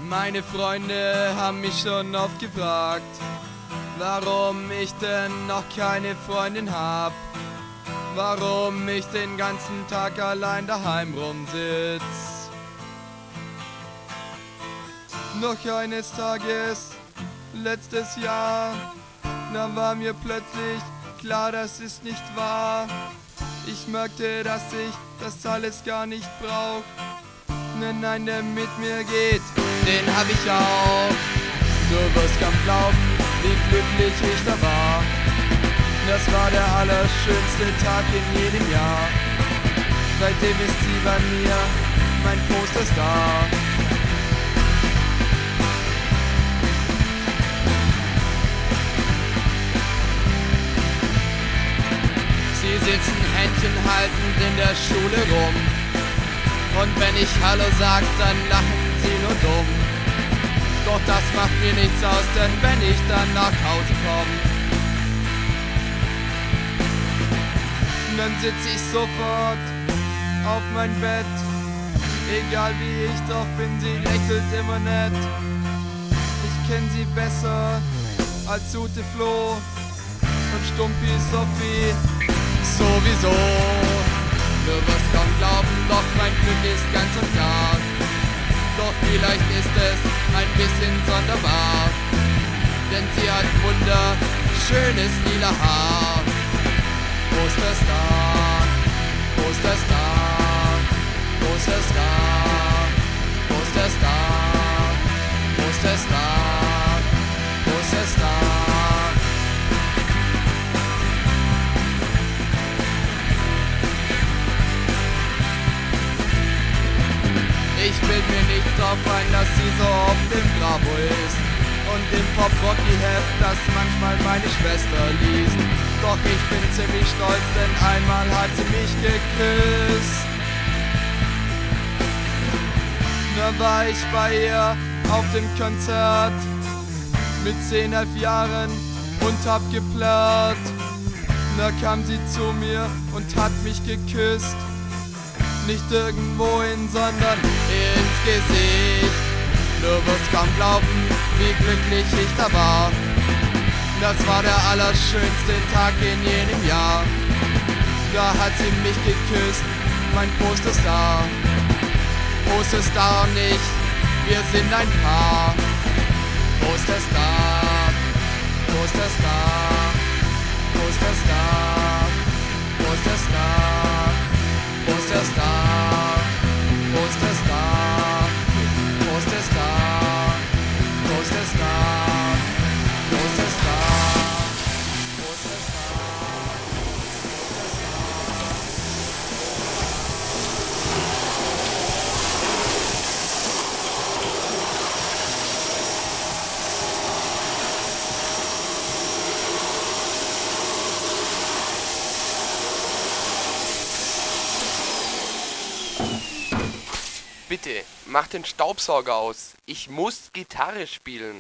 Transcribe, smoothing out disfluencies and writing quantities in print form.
Meine Freunde haben mich schon oft gefragt, warum ich denn noch keine Freundin hab, warum ich den ganzen Tag allein daheim rumsitz. Noch eines Tages, letztes Jahr, da war mir plötzlich klar, das ist nicht wahr. Ich merkte, dass ich das alles gar nicht brauch. Nein, der mit mir geht, den hab ich auch. Du wirst kaum glauben, wie glücklich ich da war. Das war der allerschönste Tag in jedem Jahr. Seitdem ist sie bei mir, mein Posterstar. Sie sitzen Händchen haltend in der Schule rum. Und wenn ich Hallo sag, dann lachen sie nur dumm. Doch das macht mir nichts aus, denn wenn ich dann nach Hause komm, dann sitz ich sofort auf mein Bett. Egal wie ich doch bin, sie lächelt immer nett. Ich kenn sie besser als Ute Flo und Stumpi Sophie sowieso. Du wirst kaum glauben, doch mein Glück ist ganz und klar. Doch vielleicht ist es ein bisschen sonderbar, denn sie hat wunderschönes lila Haar. Posterstar, Posterstar, Posterstar, Posterstar, Posterstar, Posterstar. Ich bild mir nicht drauf ein, dass sie so oft im Bravo ist und im Pop-Rocky-Heft, das manchmal meine Schwester liest. Doch ich bin ziemlich stolz, denn einmal hat sie mich geküsst. Da war ich bei ihr auf dem Konzert mit 10, 11 Jahren und hab geplärrt. Da kam sie zu mir und hat mich geküsst. Nicht irgendwohin, sondern ins Gesicht. Du wirst kaum glauben, wie glücklich ich da war. Das war der allerschönste Tag in jedem Jahr. Da hat sie mich geküsst, mein Posterstar. Posterstar und ich, wir sind ein Paar. Posterstar, Posterstar, Posterstar, Posterstar, Posterstar, Posterstar, Posterstar, Posterstar, Posterstar, Bitte, mach den Staubsauger aus. Ich muss Gitarre spielen.